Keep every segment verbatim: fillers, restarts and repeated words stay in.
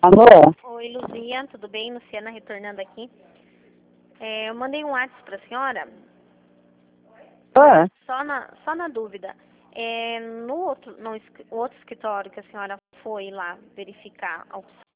Alô? Oi, Luzia, tudo bem? Luciana retornando aqui. É, eu mandei um WhatsApp para a senhora, Ah, só na, só na dúvida. É, no outro, no escri- o outro escritório que a senhora foi lá verificar a opção,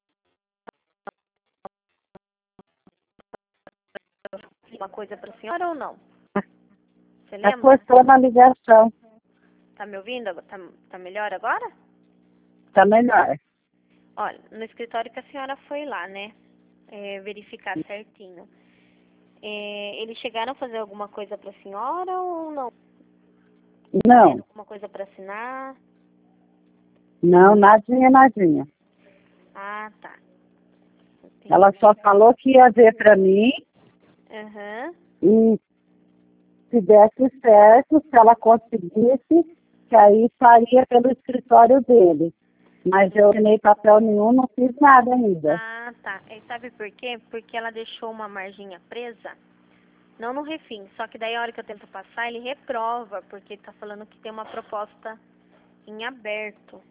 uma coisa para a senhora ou não? Você tá lembra? cortando a ligação. Tá me ouvindo? agora? Tá, tá melhor agora? Tá melhor. Olha, no escritório que a senhora foi lá, né? É, verificar certinho. É, eles chegaram a fazer alguma coisa para a senhora ou não? Não, Tendo alguma coisa para assinar? não, nadinha, nadinha. Ah, tá. Entendi. Ela só falou que ia ver pra mim Aham. e se desse certo, se ela conseguisse, que aí faria pelo escritório dele. Mas eu não assinei papel nenhum, não fiz nada ainda. Ah, tá. E sabe por quê? Porque ela deixou uma marginha presa, não no refim, só que daí a hora que eu tento passar, ele reprova, porque tá falando que tem uma proposta em aberto.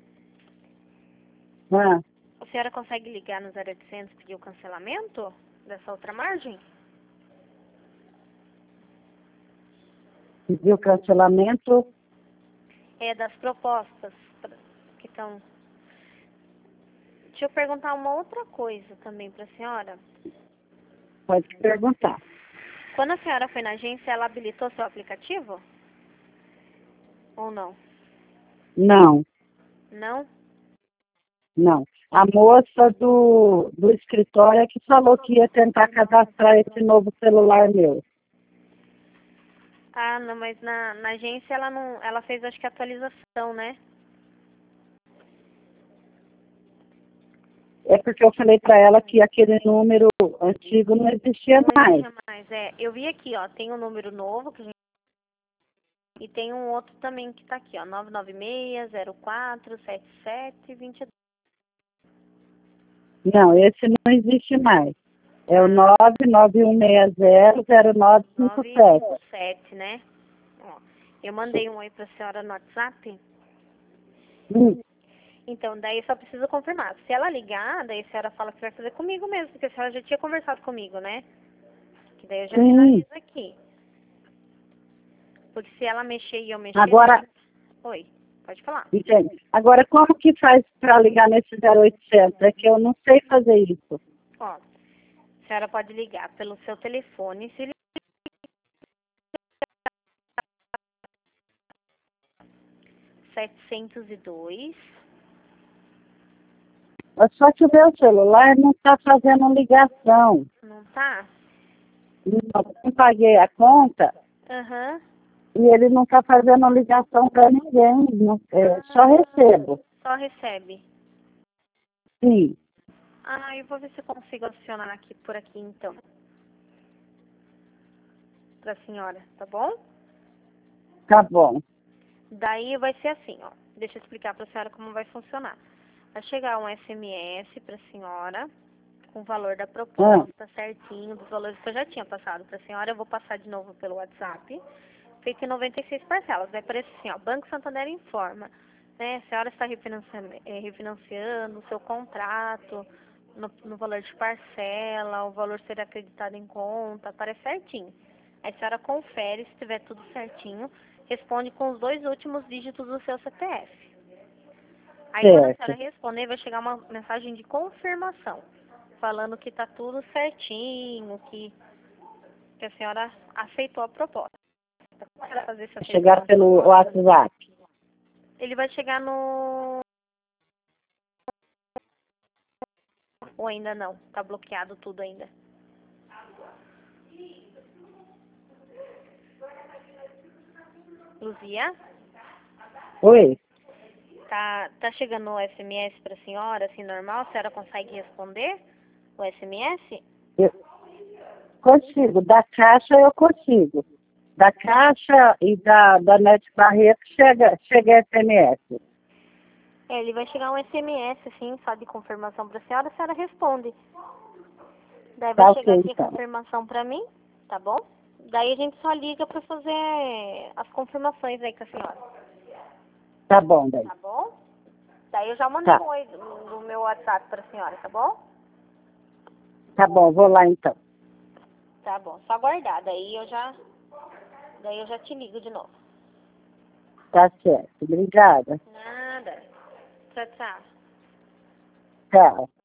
Ah, A senhora consegue ligar no zero oitocentos e pedir o cancelamento dessa outra margem? pediu cancelamento. É das propostas pra- que estão... Deixa eu perguntar uma outra coisa também pra senhora. Pode perguntar. Quando a senhora foi na agência, ela habilitou seu aplicativo? Ou não? Não, Não? não. A moça do, do escritório é que falou que ia tentar cadastrar esse novo celular meu. Ah, não, mas na, na agência ela não, ela fez acho que atualização, né? É porque eu falei para ela que aquele número antigo não existia Não mais. existe mais, é. Eu vi aqui, ó, tem um número novo que a gente, e tem um outro também que tá aqui, ó, nove nove seis, zero quatro, sete sete, dois dois. Não, esse não existe mais. É o nove nove um seis zero zero nove cinco sete. sete, né? Ó, eu mandei um aí pra senhora no WhatsApp. Hum, Então, daí só preciso confirmar. Se ela ligar, daí a senhora fala que vai fazer comigo mesmo, porque a senhora já tinha conversado comigo, né? Que daí eu já sim. finalizo aqui. Porque se ela mexer e eu mexer... Agora, Oi, pode falar. entende? Agora, como que faz para ligar nesse zero oitocentos? É que eu não sei fazer isso. Ó, a senhora pode ligar pelo seu telefone, se setecentos e dois. Só que o meu celular não está fazendo ligação. Não tá? Não, eu paguei a conta Aham. e ele não está fazendo ligação para ninguém. Não, é, só recebo. Só recebe. Sim, Ah, eu vou ver se eu consigo acionar aqui por aqui então. Pra senhora, tá bom? tá bom. Daí vai ser assim, ó. Deixa eu explicar pra senhora como vai funcionar. Vai chegar um S M S pra senhora com o valor da proposta certinho, dos valores que eu já tinha passado pra senhora. Eu vou passar de novo pelo WhatsApp. Feito em noventa e seis parcelas. Vai aparecer assim, ó. Banco Santander informa, né? A senhora está refinanciando, eh, refinanciando o seu contrato no, no valor de parcela, o valor será acreditado em conta, aparece certinho. Aí a senhora confere se tiver tudo certinho, responde com os dois últimos dígitos do seu C P F. Aí quando a senhora Certo. responder, vai chegar uma mensagem de confirmação, falando que tá tudo certinho, que, que a senhora aceitou a proposta. Para fazer essa Chegar pelo proposta, WhatsApp. ele vai chegar no... Ou ainda não, tá bloqueado tudo ainda. Luzia, Oi. tá, tá chegando o S M S pra senhora, assim, normal? A senhora consegue responder o S M S? Eu consigo. Da Caixa eu consigo. Da Caixa e da, da Net Barreto chega, chega S M S. É, ele vai chegar um S M S, assim, só de confirmação pra senhora, a senhora responde. Daí vai Tá chegar ok, aqui a então. confirmação pra mim, tá bom? Daí a gente só liga pra fazer as confirmações aí com a senhora, Tá bom, daí. tá bom? Daí eu já mandei Tá. um oi do, do meu meu WhatsApp para a senhora, tá bom? Tá bom, vou lá então. Tá bom, só aguardar, daí eu já, daí eu já te ligo de novo. Tá certo. Obrigada. Nada. Tchau, tchau. Tchau.